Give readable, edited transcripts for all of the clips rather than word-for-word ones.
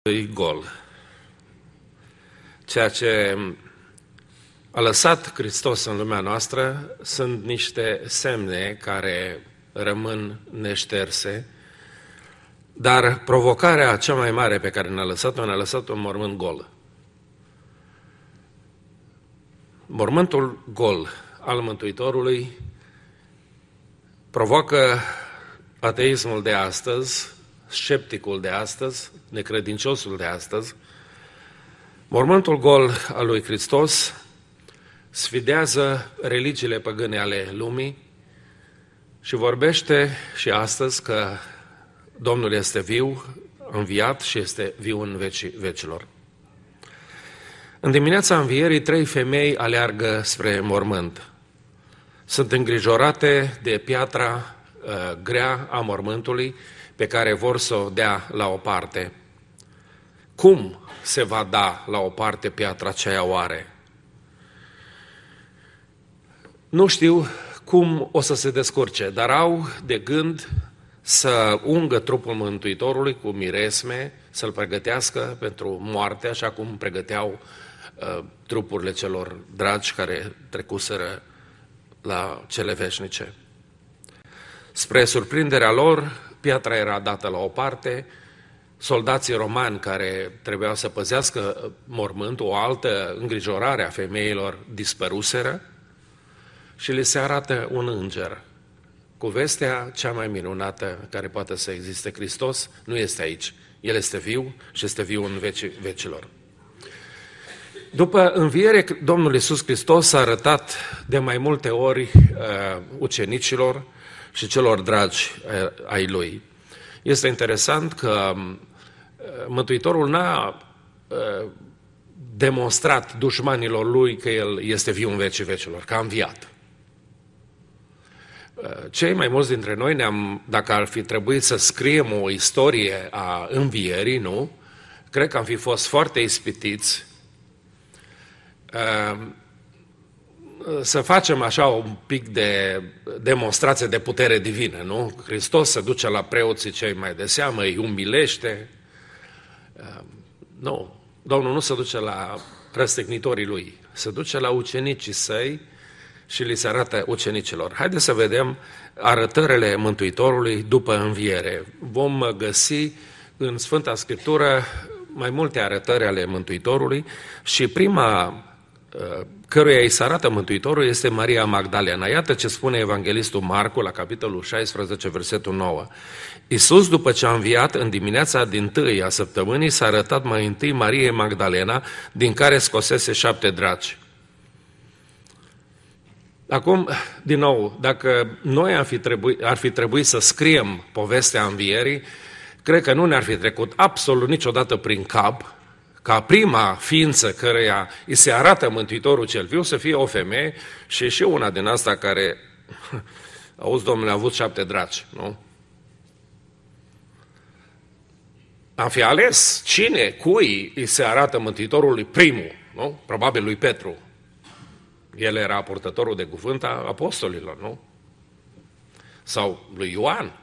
E gol. Ceea ce a lăsat Hristos în lumea noastră sunt niște semne care rămân neșterse, dar provocarea cea mai mare pe care ne-a lăsat-o un mormânt gol. Mormântul gol al Mântuitorului provoacă ateismul de astăzi, scepticul de astăzi, necredinciosul de astăzi. Mormântul gol al lui Hristos sfidează religiile păgâne ale lumii și vorbește și astăzi că Domnul este viu, înviat și este viu în vecii vecilor. În dimineața învierii, 3 femei aleargă spre mormânt. Sunt îngrijorate de piatra grea a mormântului pe care vor să o dea la o parte. Cum se va da la o parte piatra aceea oare? Nu știu cum o să se descurce, dar au de gând să ungă trupul Mântuitorului cu miresme, să-l pregătească pentru moarte, așa cum pregăteau trupurile celor dragi care trecuseră la cele veșnice. Spre surprinderea lor, piatra era dată la o parte, soldații romani care trebuiau să păzească mormântul, o altă îngrijorare a femeilor, dispăruseră și li se arată un înger cu vestea cea mai minunată care poate să existe. Hristos nu este aici, El este viu și este viu în vecii vecilor. După înviere, Domnul Iisus Hristos s-a arătat de mai multe ori ucenicilor și celor dragi ai Lui. Este interesant că Mântuitorul n-a demonstrat dușmanilor Lui că El este viu în vecii vecilor, că a înviat. Cei mai mulți dintre noi, dacă ar fi trebuit să scriem o istorie a învierii, nu? Cred că am fi fost foarte ispitiți să facem așa un pic de demonstrație de putere divină, nu? Hristos se duce la preoții cei mai de seamă, îi umilește. Nu, Domnul nu se duce la răstignitorii Lui, se duce la ucenicii Săi și li se arată ucenicilor. Haideți să vedem arătările Mântuitorului după înviere. Vom găsi în Sfânta Scriptură mai multe arătări ale Mântuitorului și prima căruia îi se arată Mântuitorul este Maria Magdalena. Iată ce spune evanghelistul Marcu la capitolul 16, versetul 9. Iisus, după ce a înviat în dimineața dintâi a săptămânii, s-a arătat mai întâi Mariei Magdalena, din care scosese 7 draci. Acum, din nou, dacă noi ar fi trebuit să scriem povestea învierii, cred că nu ne-ar fi trecut absolut niciodată prin cap ca prima ființă căreia îi se arată Mântuitorul cel viu să fie o femeie și una din asta care, auzi, Domnule, a avut 7 draci, nu? Am fi ales cui îi se arată Mântuitorului primul, nu? Probabil lui Petru. El era purtătorul de cuvânt a apostolilor, nu? Sau lui Ioan.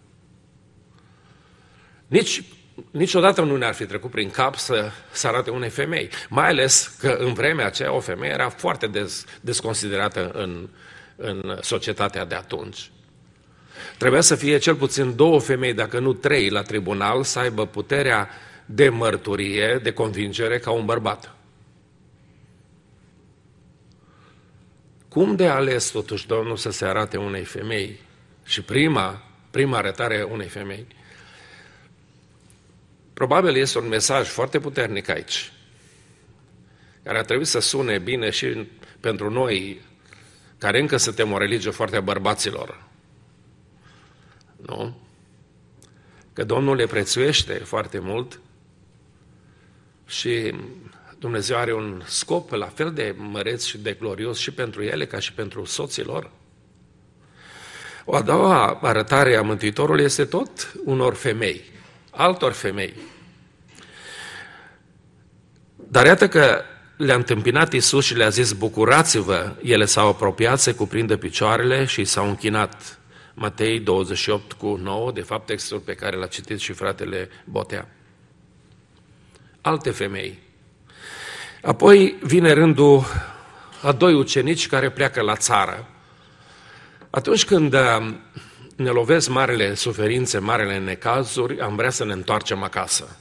Niciodată nu ne-ar fi trecut prin cap să arate unei femei, mai ales că în vremea aceea o femeie era foarte desconsiderată în societatea de atunci. Trebuia să fie cel puțin 2 femei, dacă nu 3, la tribunal, să aibă puterea de mărturie, de convingere ca un bărbat. Cum de ales totuși Domnul să se arate unei femei? Și prima arătare unei femei. Probabil este un mesaj foarte puternic aici, care ar trebui să sune bine și pentru noi, care încă suntem o religie foarte a bărbaților. Nu? Că Domnul le prețuiește foarte mult și Dumnezeu are un scop la fel de măreț și de glorios și pentru ele ca și pentru soților. O a doua arătare a Mântuitorului este tot unor femei, altor femei. Dar iată că le-a întâmpinat Iisus și le-a zis, bucurați-vă, ele s-au apropiat, se cuprinde picioarele și s-au închinat. Matei 28:9, de fapt textul pe care l-a citit și fratele Botea. alte femei. Apoi vine rândul a doi ucenici care pleacă la țară. Atunci când ne lovesc marele suferințe, marele necazuri, am vrea să ne întoarcem acasă.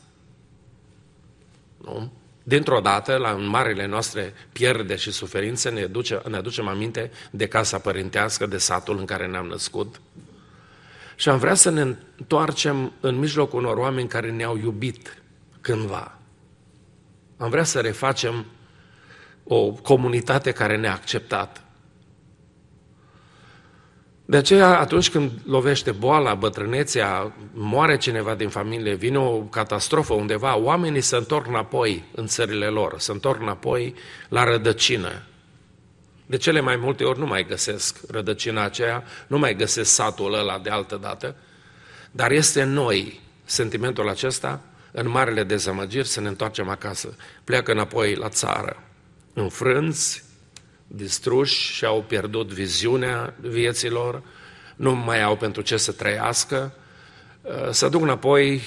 Nu? Dintr-o dată, la marele noastre pierderi și suferințe, ne aducem aminte de casa părintească, de satul în care ne-am născut. Și am vrea să ne întoarcem în mijlocul unor oameni care ne-au iubit cândva. Am vrea să refacem o comunitate care ne-a acceptat. De aceea, atunci când lovește boala, bătrânețea, moare cineva din familie, vine o catastrofă undeva, oamenii se întorc înapoi în țările lor, se întorc înapoi la rădăcină. De cele mai multe ori nu mai găsesc rădăcina aceea, nu mai găsesc satul ăla de altă dată, dar este în noi sentimentul acesta, în marele dezamăgiri, să ne întoarcem acasă. Pleacă înapoi la țară, înfrânți, distruși și au pierdut viziunea vieților, nu mai au pentru ce să trăiască, se duc înapoi,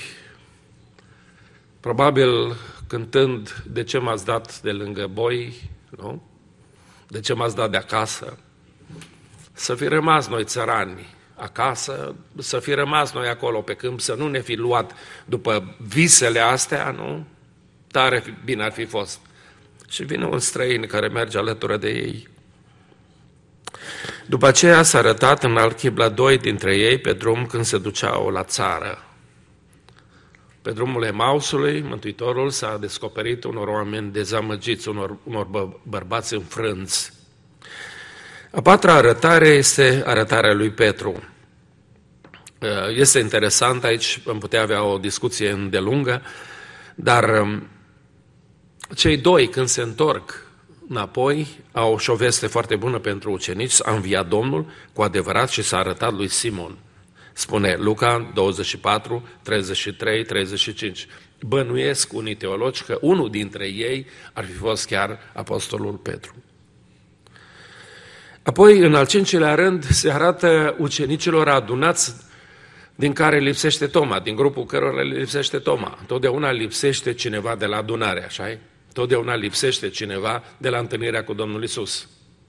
probabil cântând de ce m-ați dat de lângă boi, nu? De ce m-ați dat de acasă? Să fi rămas noi țărani acasă, să fi rămas noi acolo pe câmp, să nu ne fi luat după visele astea, nu? Tare bine ar fi fost. Și vine un străin care merge alături de ei. După aceea s-a arătat în alt chip la doi dintre ei pe drum când se duceau la țară. Pe drumul Emausului, Mântuitorul s-a descoperit unor oameni dezamăgiți, unor bărbați înfrânți. A patra arătare este arătarea lui Petru. Este interesant, aici am putea avea o discuție îndelungă, dar cei doi, când se întorc înapoi, au și o veste foarte bună pentru ucenici, a înviat Domnul cu adevărat și s-a arătat lui Simon. Spune Luca 24, 33, 35. Bănuiesc unii teologi că unul dintre ei ar fi fost chiar apostolul Petru. Apoi, în al cincilea rând, se arată ucenicilor adunați din care lipsește Toma, din grupul cărora lipsește Toma. Totdeauna lipsește cineva de la adunare, așa-i? Totdeauna lipsește cineva de la întâlnirea cu Domnul Iisus.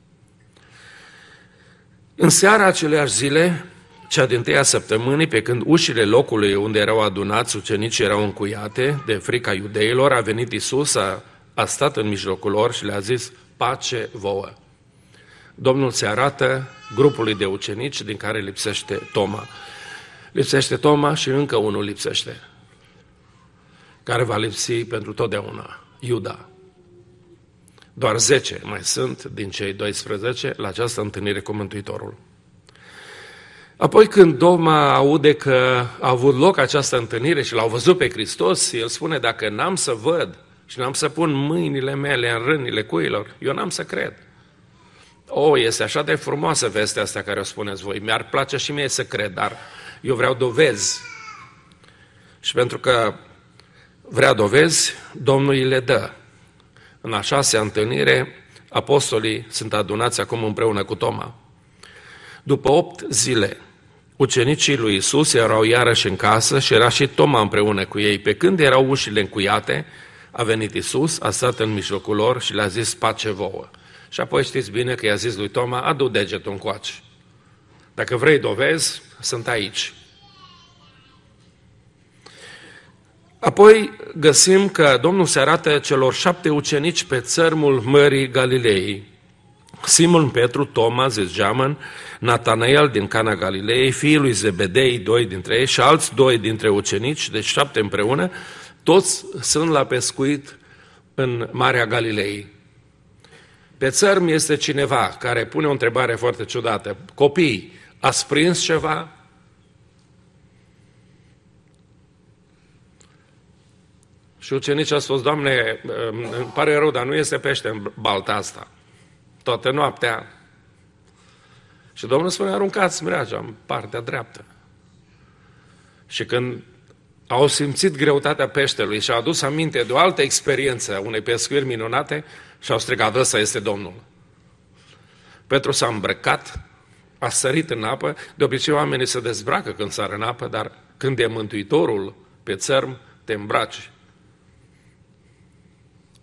În seara aceleași zile, cea din-tâia săptămânii, pe când ușile locului unde erau adunați ucenicii erau încuiate de frica iudeilor, a venit Iisus, a stat în mijlocul lor și le-a zis, pace vouă. Domnul se arată grupului de ucenici din care lipsește Toma. Lipsește Toma și încă unul lipsește, care va lipsi pentru totdeauna, Iuda. Doar 10 mai sunt din cei 12 la această întâlnire cu Mântuitorul. Apoi când Toma aude că a avut loc această întâlnire și l-au văzut pe Hristos, el spune, dacă n-am să văd și n-am să pun mâinile mele în rânile cuilor, eu n-am să cred. Este așa de frumoasă vestea asta care o spuneți voi. Mi-ar place și mie să cred, dar eu vreau dovezi. Și pentru că vrea dovezi, Domnul îi le dă. În a 6-a întâlnire, apostolii sunt adunați acum împreună cu Toma. După 8 zile, ucenicii lui Iisus erau iarăși în casă și era și Toma împreună cu ei. Pe când erau ușile încuiate, a venit Iisus, a stat în mijlocul lor și le-a zis pace vouă. Și apoi știți bine că i-a zis lui Toma, adu degetul încoace. Dacă vrei dovezi, sunt aici. Apoi găsim că Domnul se arată celor 7 ucenici pe țărmul Mării Galilei. Simon Petru, Toma, zis Geamăn, Natanael din Cana Galilei, fiii lui Zebedei, 2 dintre ei și alți 2 dintre ucenici, deci 7 împreună, toți sunt la pescuit în Marea Galilei. Pe țărm este cineva care pune o întrebare foarte ciudată. Copii, ați prins ceva? Și ucenicii au spus, Doamne, îmi pare rău, dar nu este pește în balta asta. Toată noaptea. Și Domnul spune, aruncați mreaja în partea dreaptă. Și când au simțit greutatea peștelui și au adus aminte de o altă experiență, unei pescuiri minunate, și au strigat, ăsta este Domnul. Petru s-a îmbrăcat, a sărit în apă, de obicei oamenii se dezbracă când sar în apă, dar când e Mântuitorul pe țărm, te îmbraci.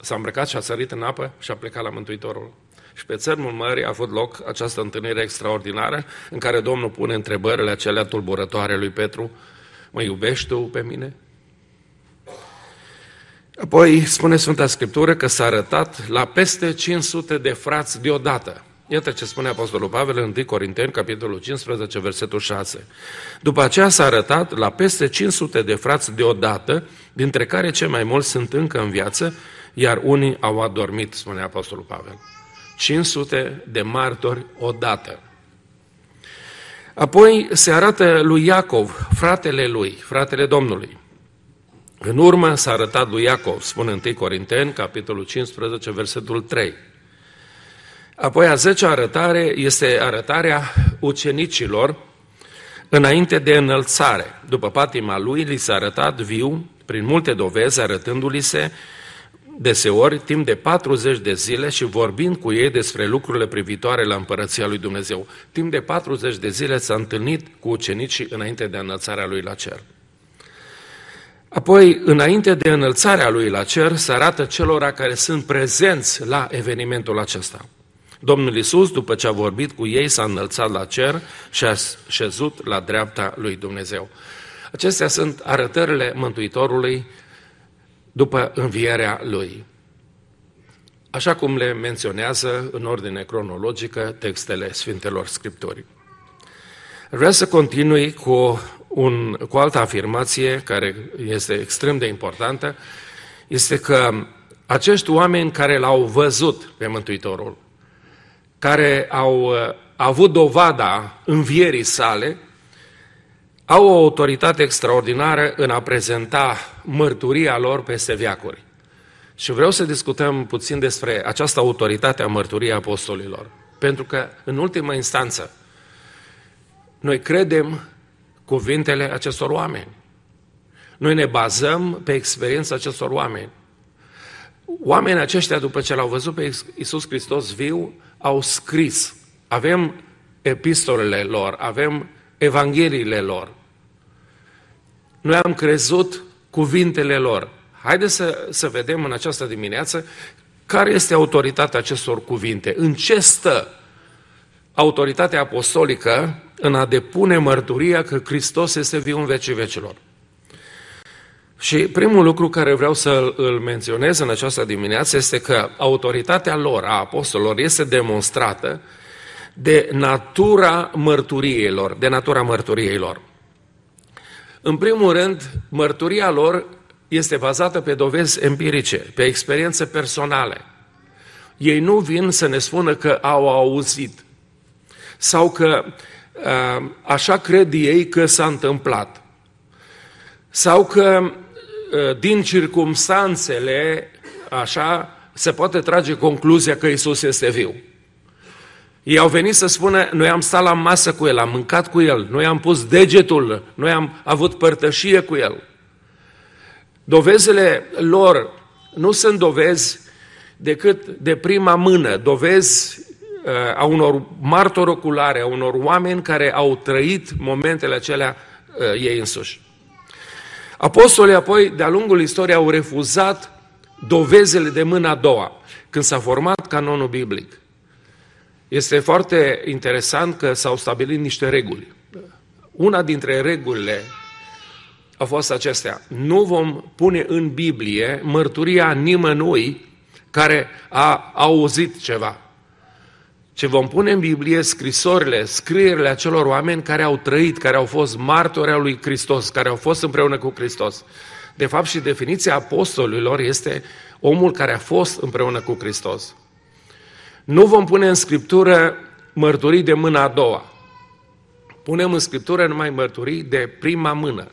s-a îmbrăcat și a sărit în apă și a plecat la Mântuitorul. Și pe țărmul mării a avut loc această întâlnire extraordinară în care Domnul pune întrebările acelea tulburătoare lui Petru: mă iubești tu pe mine? Apoi spune Sfânta Scriptură că s-a arătat la peste 500 de frați deodată. Iată ce spune Apostolul Pavel în 1 Corinteni, capitolul 15, versetul 6. După aceea s-a arătat la peste 500 de frați deodată, dintre care cei mai mulți sunt încă în viață, iar unii au adormit, spune Apostolul Pavel. 500 de martori odată. Apoi se arată lui Iacov, fratele lui, fratele Domnului. În urmă s-a arătat lui Iacov, spune 1 Corinteni, capitolul 15, versetul 3. Apoi a 10-a arătare este arătarea ucenicilor înainte de înălțare. După patima lui, li s-a arătat viu, prin multe dovezi, arătându-li se deseori timp de 40 de zile și vorbind cu ei despre lucrurile privitoare la împărăția lui Dumnezeu. Timp de 40 de zile s-a întâlnit cu ucenicii înainte de înălțarea lui la cer. Apoi, înainte de înălțarea lui la cer, se arată celora care sunt prezenți la evenimentul acesta. Domnul Iisus, după ce a vorbit cu ei, s-a înălțat la cer și a șezut la dreapta lui Dumnezeu. Acestea sunt arătările Mântuitorului după învierea lui, așa cum le menționează în ordine cronologică textele Sfintelor Scripturii. Vreau să continui cu o altă afirmație care este extrem de importantă, este că acești oameni care l-au văzut pe Mântuitorul, care au avut dovada învierii sale, au o autoritate extraordinară în a prezenta mărturia lor peste veacuri. Și vreau să discutăm puțin despre această autoritate a mărturiei apostolilor. Pentru că, în ultimă instanță, noi credem cuvintele acestor oameni. Noi ne bazăm pe experiența acestor oameni. Oamenii aceștia, după ce l-au văzut pe Iisus Hristos viu, au scris. Avem epistolele lor, avem evangheliile lor. Noi am crezut cuvintele lor. Haideți să vedem în această dimineață care este autoritatea acestor cuvinte. În ce stă autoritatea apostolică în a depune mărturia că Hristos este viu în vecii vecilor. Și primul lucru care vreau să îl menționez în această dimineață este că autoritatea lor, a apostolilor, este demonstrată de natura mărturiei lor. În primul rând, mărturia lor este bazată pe dovezi empirice, pe experiențe personale. Ei nu vin să ne spună că au auzit sau că așa cred ei că s-a întâmplat sau că din circumstanțele așa se poate trage concluzia că Iisus este viu. Ei au venit să spună, noi am stat la masă cu El, am mâncat cu El, noi am pus degetul, noi am avut părtășie cu El. Dovezile lor nu sunt dovezi decât de prima mână, dovezi a unor martori oculare, a unor oameni care au trăit momentele acelea ei însuși. Apostolii apoi, de-a lungul istoriei, au refuzat dovezile de mâna a doua, când s-a format canonul biblic. Este foarte interesant că s-au stabilit niște reguli. Una dintre regulile a fost acestea. Nu vom pune în Biblie mărturia nimănui care a auzit ceva, ci vom pune în Biblie scrierile acelor oameni care au trăit, care au fost martori al lui Hristos, care au fost împreună cu Hristos. De fapt, și definiția apostolilor este omul care a fost împreună cu Hristos. Nu vom pune în Scriptură mărturii de mâna a doua. Punem în Scriptură numai mărturii de prima mână.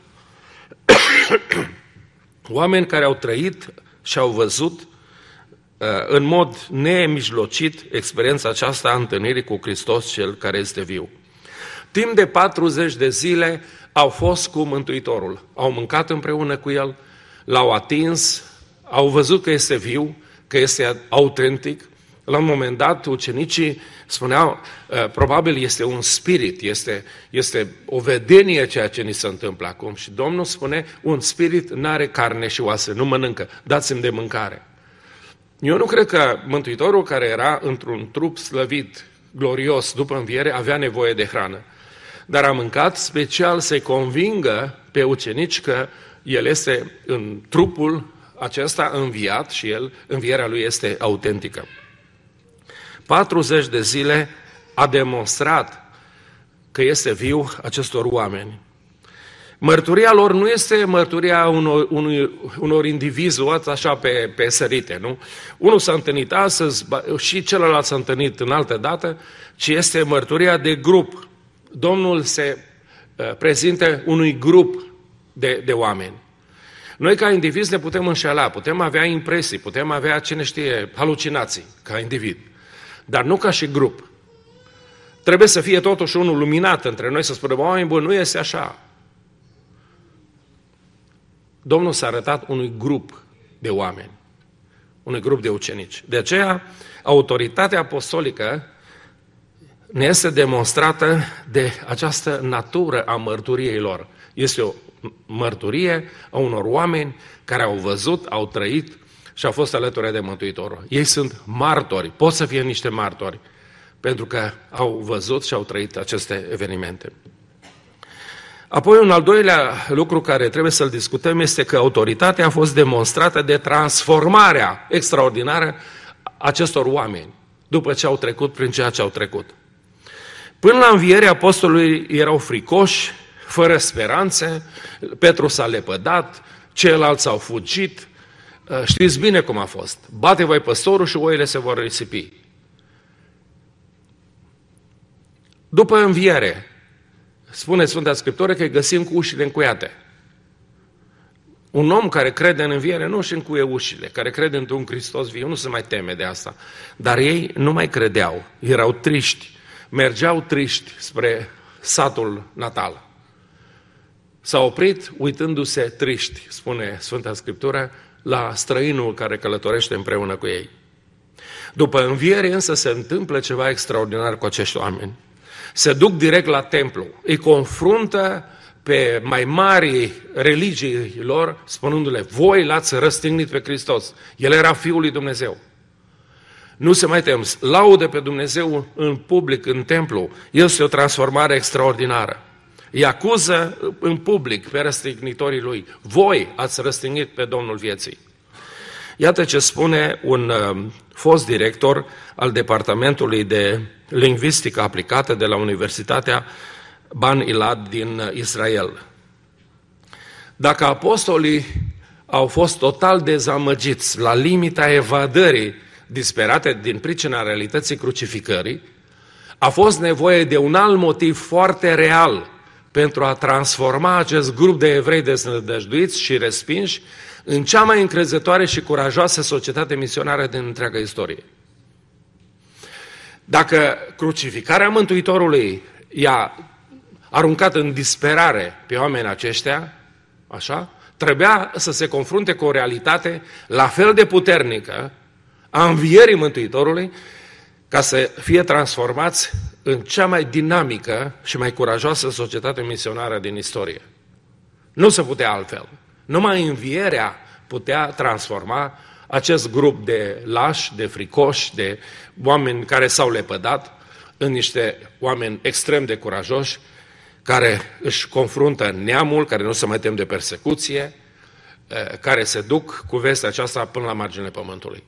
Oameni care au trăit și au văzut în mod nemijlocit experiența aceasta a întâlnirii cu Hristos, Cel care este viu. Timp de 40 de zile au fost cu Mântuitorul. Au mâncat împreună cu El, l-au atins, au văzut că este viu, că este autentic. La un moment dat, ucenicii spuneau, probabil este un spirit, este o vedenie ceea ce ni se întâmplă acum. Și Domnul spune, un spirit n-are carne și oase, nu mănâncă, dați-mi de mâncare. Eu nu cred că Mântuitorul, care era într-un trup slăvit, glorios, după înviere, avea nevoie de hrană. Dar a mâncat special să-i convingă pe ucenici că el este în trupul acesta înviat și învierea lui este autentică. 40 de zile a demonstrat că este viu acestor oameni. Mărturia lor nu este mărturia unor indivizi luați așa pe sărite, nu? Unul s-a întâlnit astăzi și celălalt s-a întâlnit în altă dată, ci este mărturia de grup. Domnul se prezintă unui grup de oameni. Noi ca indivizi ne putem înșela, putem avea impresii, putem avea, cine știe, halucinații ca individ, dar nu ca și grup. Trebuie să fie totuși unul luminat între noi, să spunem, oameni buni, nu este așa. Domnul s-a arătat unui grup de oameni, unui grup de ucenici. De aceea, autoritatea apostolică ne este demonstrată de această natură a mărturiei lor. Este o mărturie a unor oameni care au văzut, au trăit și au fost alături de Mântuitorul. Ei sunt martori, pot să fie niște martori, pentru că au văzut și au trăit aceste evenimente. Apoi, un al doilea lucru care trebuie să-l discutăm este că autoritatea a fost demonstrată de transformarea extraordinară acestor oameni, după ce au trecut prin ceea ce au trecut. Până la înviere, apostolii erau fricoși, fără speranțe, Petru s-a lepădat, ceilalți au fugit. Știți bine cum a fost. Bate voi păstorul și oile se vor risipi. După înviere, spune Sfânta Scriptură că îi găsim cu ușile încuiate. Un om care crede în înviere nu își încuie ușile, care crede într-un Hristos viu, nu se mai teme de asta. Dar ei nu mai credeau, erau triști, mergeau triști spre satul natal. S-au oprit uitându-se triști, spune Sfânta Scriptură, la străinul care călătorește împreună cu ei. După înviere însă se întâmplă ceva extraordinar cu acești oameni. Se duc direct la templu, îi confruntă pe mai mari religii lor, spunându-le, voi l-ați răstignit pe Hristos. El era Fiul lui Dumnezeu. Nu se mai tem, laude pe Dumnezeu în public, în templu. Este o transformare extraordinară. Îi acuză în public pe răstignitorii lui. Voi ați răstignit pe Domnul vieții. Iată ce spune un fost director al Departamentului de Lingvistică Aplicată de la Universitatea Ban Ilad din Israel. Dacă apostolii au fost total dezamăgiți, la limita evadării disperate din pricina realității crucificării, a fost nevoie de un alt motiv foarte real pentru a transforma acest grup de evrei deznădăjduiți și respinși în cea mai încrezătoare și curajoasă societate misionară din întreaga istorie. Dacă crucificarea Mântuitorului i-a aruncat în disperare pe oamenii aceștia, așa, trebuia să se confrunte cu o realitate la fel de puternică a învierii Mântuitorului, ca să fie transformați în cea mai dinamică și mai curajoasă societate misionară din istorie. Nu se putea altfel. Numai învierea putea transforma acest grup de lași, de fricoși, de oameni care s-au lepădat în niște oameni extrem de curajoși, care își confruntă neamul, care nu se mai tem de persecuție, care se duc cu vestea aceasta până la marginile pământului.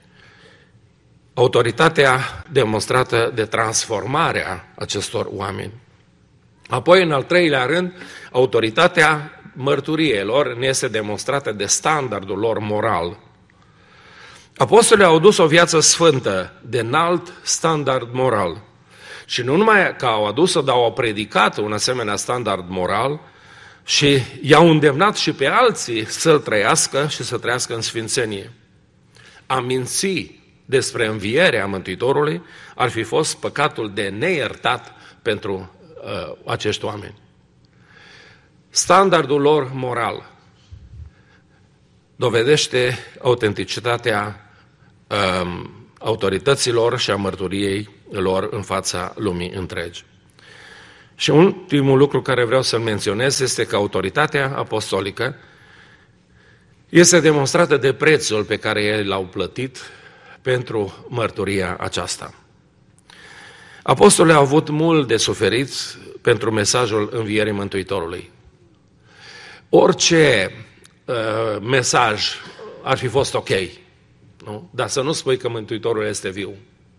Autoritatea demonstrată de transformarea acestor oameni. Apoi, în al treilea rând, autoritatea mărturiei lor ne este demonstrată de standardul lor moral. Apostolii au dus o viață sfântă, de înalt standard moral. Și nu numai că au adus-o, dar au predicat un asemenea standard moral și i-au îndemnat și pe alții să-l trăiască și să trăiască în sfințenie. A minți despre învierea Mântuitorului ar fi fost păcatul de neiertat pentru acești oameni. Standardul lor moral dovedește autenticitatea autorităților și a mărturiei lor în fața lumii întregi. Și ultimul lucru care vreau să-l menționez este că autoritatea apostolică este demonstrată de prețul pe care ei l-au plătit pentru mărturia aceasta. Apostolii au avut mult de suferit pentru mesajul învierii Mântuitorului. Orice mesaj ar fi fost ok, nu? Dar să nu spui că Mântuitorul este viu.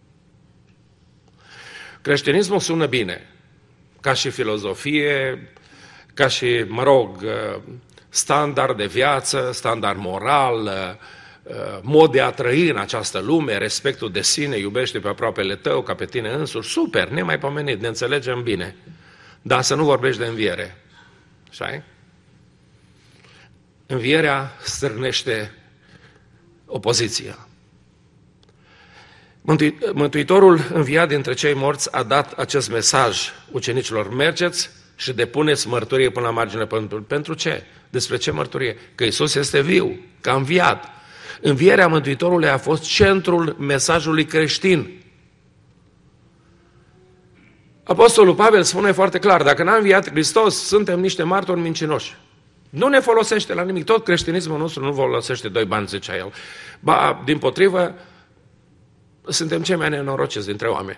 Creștinismul sună bine, ca și filozofie, ca și, standard de viață, standard moral, mod de a trăi în această lume, respectul de sine, iubește pe aproapele tău ca pe tine însuși, super, nemaipomenit, ne înțelegem bine. Dar să nu vorbești de înviere. Așa-i? Învierea stârnește opoziția. Mântuitorul înviat dintre cei morți a dat acest mesaj ucenicilor: mergeți și depuneți mărturie până la marginea pământului. Pentru ce? Despre ce mărturie? Că Iisus este viu, că a înviat. Învierea Mântuitorului a fost centrul mesajului creștin. Apostolul Pavel spune foarte clar: dacă n-a înviat Hristos, suntem niște martori mincinoși. Nu ne folosește la nimic. Tot creștinismul nostru nu folosește 2 bani, zicea el. Ba, dimpotrivă, suntem cei mai nenorociți dintre oameni.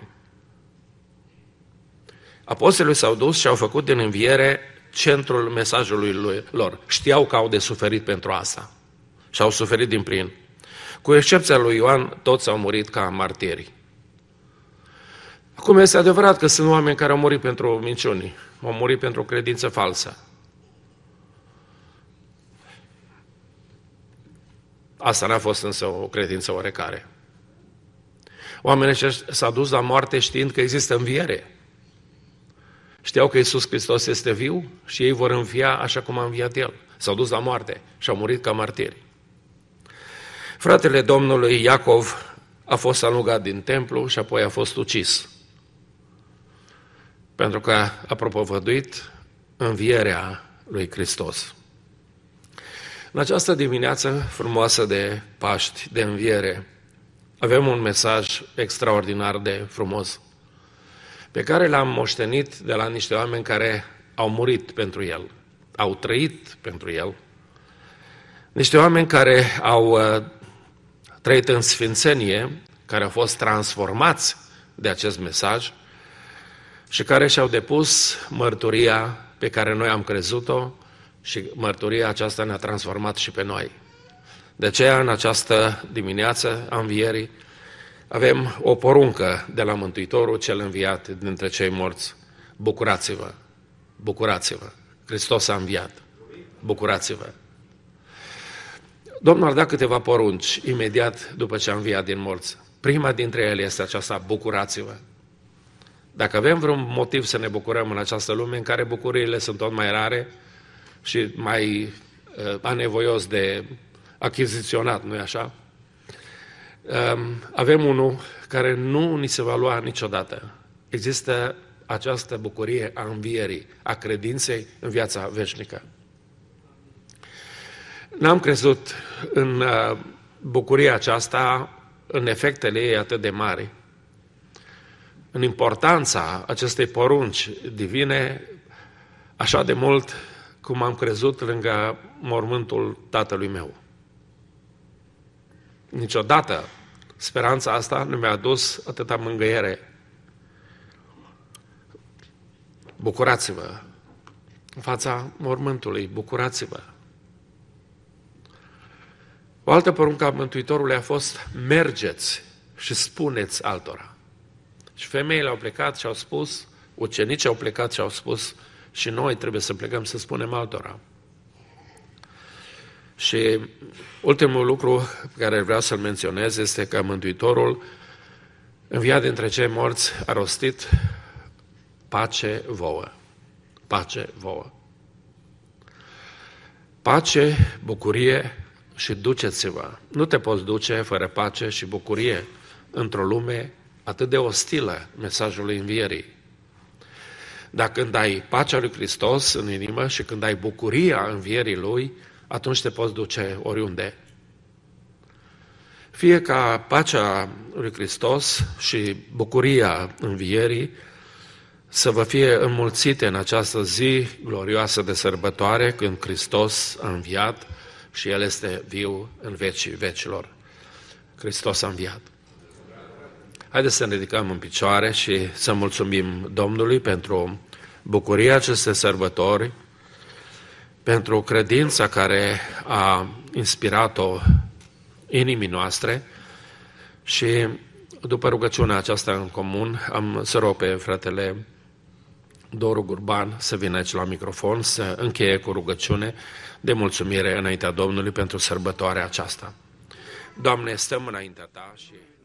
Apostolii s-au dus și au făcut din înviere centrul mesajului lor. Știau că au de suferit pentru asta. Și au suferit din plin. Cu excepția lui Ioan, toți au murit ca martiri. Acum este adevărat că sunt oameni care au murit pentru minciuni, au murit pentru o credință falsă. Asta n-a fost însă o credință oarecare. Oamenii ăștia s-au dus la moarte știind că există înviere. Știau că Iisus Hristos este viu și ei vor învia așa cum a înviat El. S-au dus la moarte și au murit ca martiri. Fratele Domnului Iacov a fost alugat din templu și apoi a fost ucis. Pentru că a propovăduit învierea lui Hristos. În această dimineață frumoasă de Paști, de înviere, avem un mesaj extraordinar de frumos, pe care l-am moștenit de la niște oameni care au murit pentru El, au trăit pentru El, niște oameni care au trăit în sfințenie, care au fost transformați de acest mesaj și care și-au depus mărturia pe care noi am crezut-o și mărturia aceasta ne-a transformat și pe noi. De aceea, în această dimineață a învierii, avem o poruncă de la Mântuitorul cel înviat dintre cei morți. Bucurați-vă! Bucurați-vă! Hristos a înviat! Bucurați-vă! Domnul ar da câteva porunci imediat după ce a înviat din morți. Prima dintre ele este aceasta: bucurați-vă! Dacă avem vreun motiv să ne bucurăm în această lume în care bucuriile sunt tot mai rare și mai anevoios de achiziționat, nu-i așa? Avem unul care nu ni se va lua niciodată. Există această bucurie a învierii, a credinței în viața veșnică. N-am crezut în bucuria aceasta, în efectele ei atât de mari, în importanța acestei porunci divine, așa de mult cum am crezut lângă mormântul tatălui meu. Niciodată speranța asta nu mi-a adus atâta mângâiere. Bucurați-vă în fața mormântului, bucurați-vă. O altă poruncă a Mântuitorului a fost: mergeți și spuneți altora. Și femeile au plecat și au spus, ucenicii au plecat și au spus, și noi trebuie să plecăm să spunem altora. Și ultimul lucru pe care vreau să-l menționez este că Mântuitorul, înviat dintre cei morți, a rostit: pace vouă, pace vouă. Pace, bucurie și duceți-vă. Nu te poți duce fără pace și bucurie într-o lume atât de ostilă mesajului învierii. Dar când ai pacea lui Hristos în inimă și când ai bucuria învierii Lui, atunci te poți duce oriunde. Fie ca pacea lui Hristos și bucuria învierii să vă fie înmulțite în această zi glorioasă de sărbătoare, când Hristos a înviat și El este viu în vecii vecilor. Hristos a înviat. Haideți să ne ridicăm în picioare și să mulțumim Domnului pentru bucuria acestei sărbători, pentru credința care a inspirat-o inimii noastre și după rugăciunea aceasta în comun am să rog pe fratele Doru Gurban să vină aici la microfon, să încheie cu rugăciune de mulțumire înaintea Domnului pentru sărbătoarea aceasta. Doamne, stăm înaintea Ta și